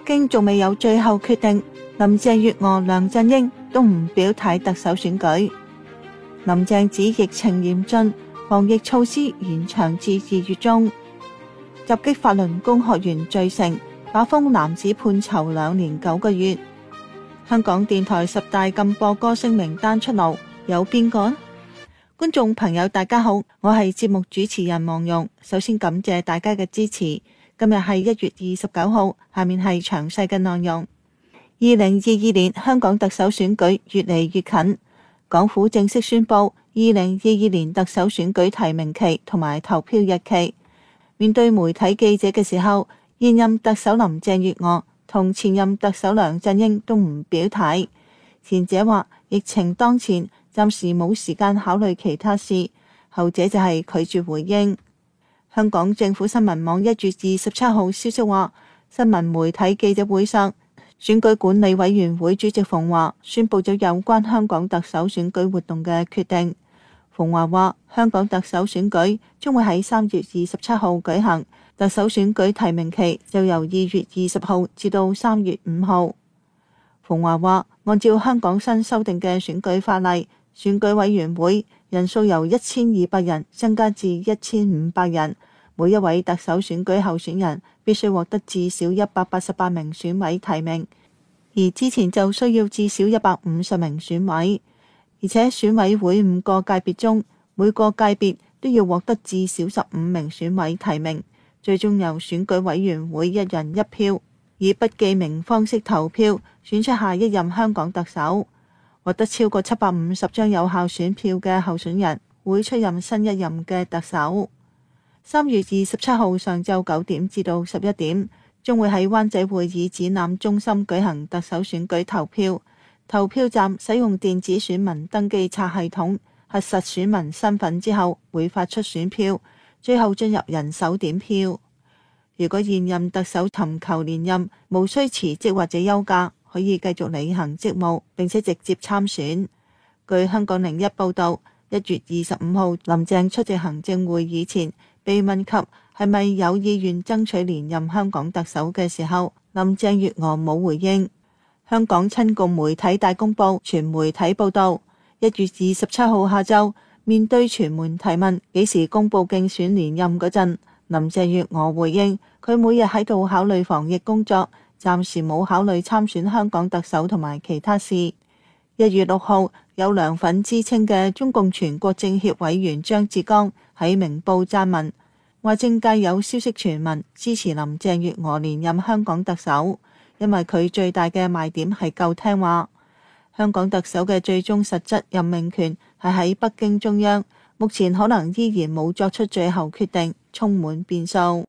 京仲未有最後決定，林鄭月娥、梁振英都唔表態特首選舉。林鄭指疫情嚴峻，防疫措施延長至2月中。襲擊法輪功學員罪成，把風男子判囚2年9個月。香港電台10大禁播歌星名單出爐，有邊個？觀眾朋友大家好，我係節目主持人黃蓉。首先感謝大家嘅支持。今日係1月29號，下面係詳細嘅內容。2022年香港特首選舉越嚟越近，港府正式宣布2022年特首選舉提名期同埋投票日期。面對媒體記者嘅時候，現任特首林鄭月娥同前任特首梁振英都唔表態。前者話疫情當前，暫時冇時間考慮其他事，後者就係拒絕回應。香港政府新聞網1月27號消息話，新聞媒體記者會上，選舉管理委員會主席馮驊宣布咗有關香港特首選舉活動嘅決定。馮驊話，香港特首選舉將會喺3月27號舉行，特首選舉提名期就由2月20號至到3月5號。馮驊話，按照香港新修訂嘅選舉法例，選舉委員會人數由1200人增加至1500人，每一位特首選舉候選人必須獲得至少188名選委提名，而之前就需要至少150名選委，而且選委會5個界別中，每個界別都要獲得至少15名選委提名，最終由選舉委員會一人一票，以不記名方式投票選出下一任香港特首。獲得超過750張有效選票嘅候選人會出任新一任嘅特首。3月27號上晝9點至到11點，將會喺灣仔會議展覽中心舉行特首選舉投票。投票站使用電子選民登記冊系統核實選民身份之後，會發出選票，最後進入人手點票。如果現任特首尋求連任，無需辭職或者休假，可以繼續履行職務，並且直接參選。據香港01報導，1月25號林鄭出席行政會議前，被問及係咪有意願爭取連任香港特首嘅時候，林鄭月娥冇回應。香港親共媒體大公報全媒體報導，1月27號下晝，面對傳媒提問幾時公佈競選連任嗰陣，林鄭月娥回應佢每日喺度考慮防疫工作，暫時冇考慮參選香港特首同埋其他事。1月6號，有梁粉之稱嘅中共全國政協委員張志剛喺明報撰文，話政界有消息傳聞支持林鄭月娥連任香港特首，因為佢最大嘅賣點係夠聽話。香港特首嘅最終實質任命權係喺北京中央，目前可能依然冇作出最後決定，充滿變數。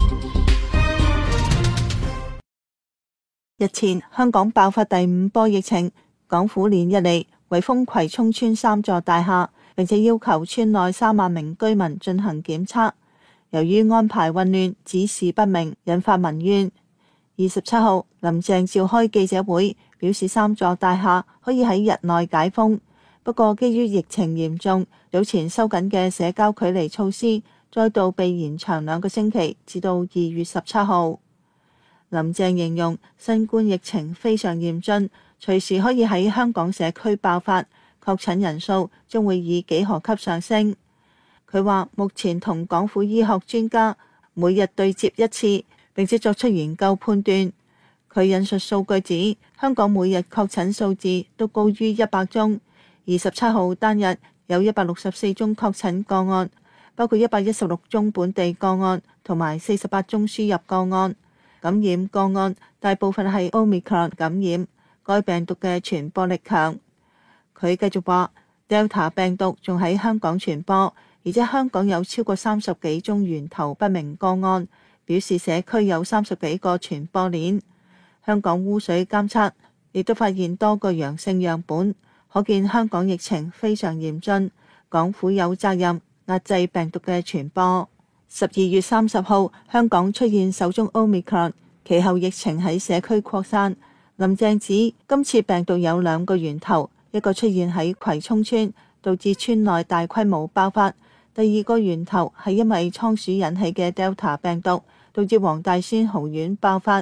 日前，香港爆發第5波疫情，港府連日嚟圍封葵涌村3座大廈，並且要求村內3萬名居民進行檢測。由於安排混亂、指示不明，引發民怨。27號，林鄭召開記者會，表示3座大廈可以喺日內解封，不過基於疫情嚴重，早前收緊嘅社交距離措施再度被延長2個星期，至到2月17號。林鄭形容新冠疫情非常嚴峻，隨時可以喺香港社區爆發，確診人數將會以幾何級上升。佢話目前同港府醫學專家每日對接1次，並且作出研究判斷。佢引述數據指，香港每日確診數字都高於100宗。27號單日有164宗確診個案，包括116宗本地個案同埋48宗輸入個案。感染個案大部分係 Omicron 感染，該病毒嘅傳播力強。佢繼續話 Delta 病毒仲喺香港傳播，而且香港有超過30幾宗源頭不明個案，表示社區有30幾個傳播鏈。香港污水監測亦都發現多個陽性樣本，可見香港疫情非常嚴峻，港府有責任壓制病毒嘅傳播。12月30號，香港出現首宗 Omicron， 其後疫情喺社區擴散。林鄭指今次病毒有2個源頭，一個出現喺葵涌村，導致村內大規模爆發；第2個源頭係因為倉鼠引起嘅 Delta 病毒，導致黃大仙豪苑爆發。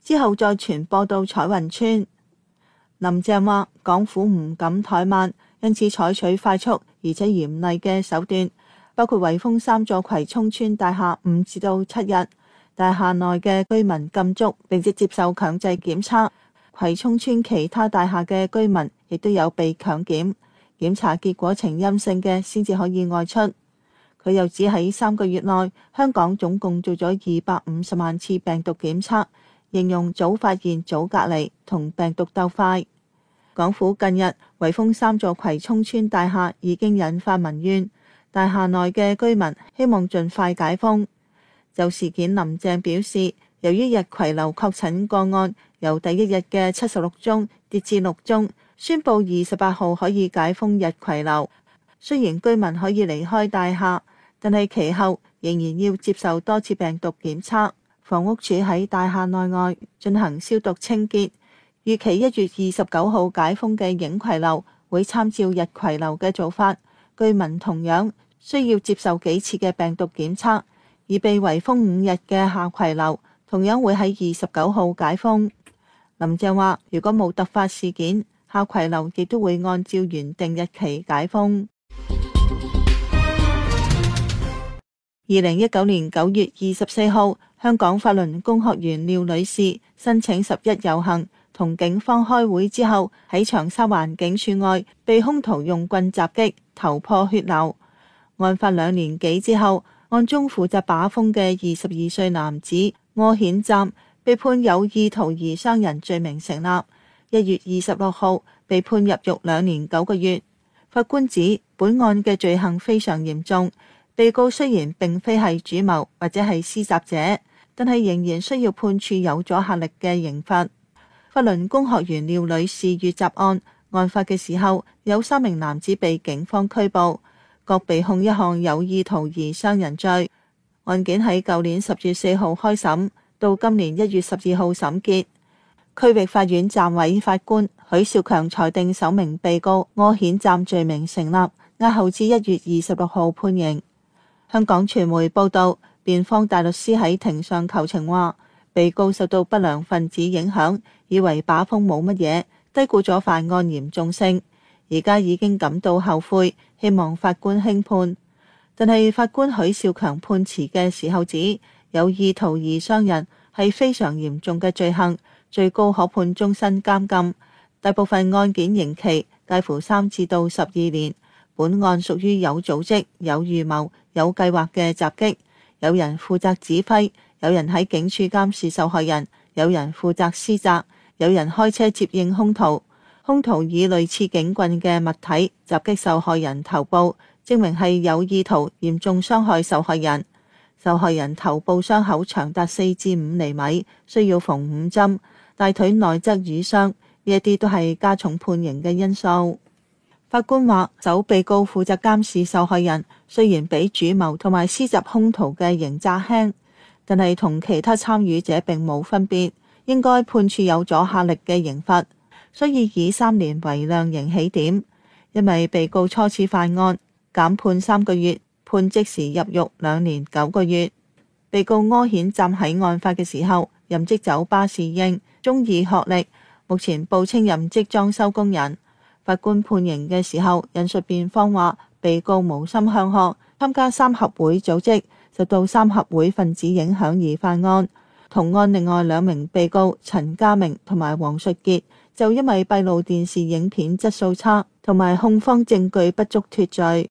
之後再傳播到彩雲村。林鄭話港府唔敢怠慢，因此採取快速而且嚴厲嘅手段，包括圍封3座葵涌村大廈5至到7日，大廈內嘅居民禁足並且接受強制檢測。葵涌村其他大廈嘅居民亦都有被強檢，檢查結果呈陰性嘅先至可以外出。佢又指喺3個月內，香港總共做咗250萬次病毒檢測，形容早發現早隔離同病毒鬥快。港府近日圍封3座葵涌村大廈已經引發民怨，大廈內嘅居民希望盡快解封。就事件，林鄭表示，由於日葵樓確診個案由第一日嘅76宗跌至6宗，宣布28號可以解封日葵樓。雖然居民可以離開大廈，但係其後仍然要接受多次病毒檢測。房屋署喺大廈內外進行消毒清潔。預期1月29號解封嘅影葵樓會參照日葵樓嘅做法，居民同樣需要接受幾次嘅病毒檢測。而被圍封5日嘅下葵樓同樣會喺29號解封。林鄭話：如果冇突發事件，下葵樓亦都會按照原定日期解封。2019年9月24號，香港法輪功學員廖女士申請11遊行，同警方開會之後，喺長沙灣警署外被兇徒用棍襲擊，頭破血流。案發2年幾之後，案中負責把風嘅22歲男子柯顯湛被判有意圖而傷人罪名成立，1月26號被判入獄2年9個月。法官指本案嘅罪行非常嚴重，被告雖然並非係主謀或者係施襲者，但係仍然需要判處有阻嚇力嘅刑罰。法輪功學員廖女士遇襲案，案發嘅時候有3名男子被警方拘捕，各被控一項有意圖而傷人罪。案件喺舊年10月4號開審，到今年1月12號審結。區域法院暫委法官許兆強裁定首名被告柯顯湛罪名成立，押後至1月26號判刑。香港傳媒報道，辯方大律師喺庭上求情話，被告受到不良分子影響，以為把風冇乜嘢，低估咗犯案嚴重性，而家已經感到後悔，希望法官輕判。但係法官許兆強判詞嘅時候指，有意圖而傷人係非常嚴重嘅罪行，最高可判終身監禁。大部分案件刑期介乎3至到12年。本案屬於有組織、有預謀、有計劃嘅襲擊，有人負責指揮，有人喺警署監視受害人，有人負責施襲，有人開車接應兇徒。兇徒以類似警棍嘅物體襲擊受害人頭部，證明係有意圖嚴重傷害受害人。受害人頭部傷口長達4至5厘米，需要縫5針，大腿內側瘀傷，呢一啲都係加重判刑嘅因素。法官話，首被告負責監視受害人，雖然比主謀同埋施襲兇徒嘅刑責輕，但係同其他參與者並冇分別，應該判處有阻嚇力嘅刑罰，所以以3年為量刑起點。因為被告初次犯案，減判3個月，判即時入獄2年9個月。被告柯顯湛喺案發嘅時候任職酒吧侍應，中二學歷，目前報稱任職裝修工人。法官判刑嘅時候引述辯方話，被告無心向學，參加三合會組織，受到三合會分子影響而犯案。同案另外2名被告陳家明同埋黃述傑就因為閉路電視影片質素差同埋控方證據不足脫罪。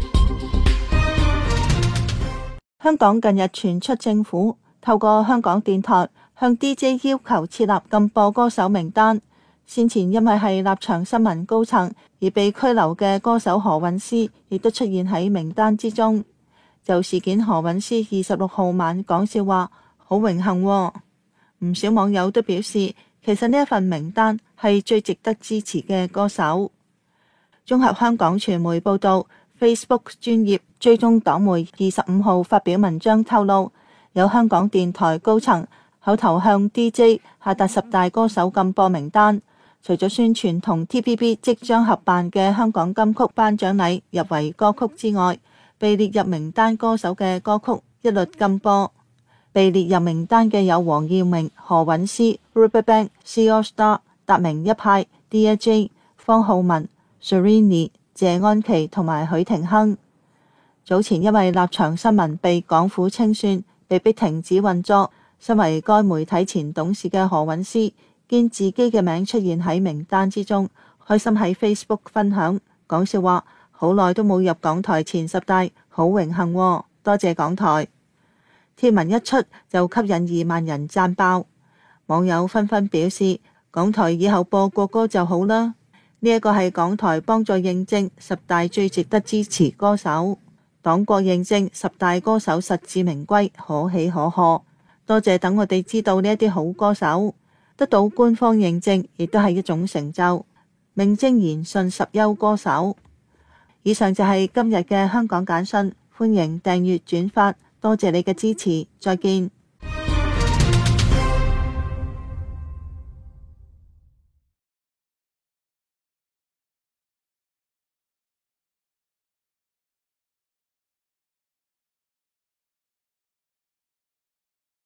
香港近日傳出政府透過香港電台向 DJ 要求設立禁播歌手名單。先前因為係立場新聞高層而被拘留嘅歌手何韻詩亦都出現喺名單之中。就事件，何韻詩26號晚講笑話，好榮幸喎。唔少網友都表示，其實呢一份名單係最值得支持嘅歌手。綜合香港傳媒報道， Facebook 專頁追蹤黨媒25號發表文章透露，有香港電台高層口頭向 DJ 下達10大歌手禁播名單。除咗宣傳同 TVB 即將合辦嘅香港金曲頒獎禮入圍歌曲之外，被列入名單歌手嘅歌曲一律禁播。 被列入名單嘅有黃耀明、何韻詩、RubberBand、C AllStar、達明一派、Dear Jane、方皓玟、Serrini、謝安琪同埋許廷鏗。早前因為立場新聞被港府清算，被迫停止運作。身為該媒體前董事嘅何韻詩見自己嘅名出現喺名單之中，開心喺 Facebook 分享，講笑話好耐都冇入港台前10大，好榮幸喎，多謝港台。貼文一出就吸引2萬人讚爆，網友紛紛表示港台以後播國歌就好啦。呢一個係港台幫助認證10大最值得支持歌手，黨國認證10大歌手實至名歸，可喜可賀。多謝等我哋知道呢一啲好歌手，得到官方認證亦都係一種成就，名正言順10優歌手。以上就係今日嘅香港簡訊，歡迎訂閱轉發。多謝你嘅支持，再見。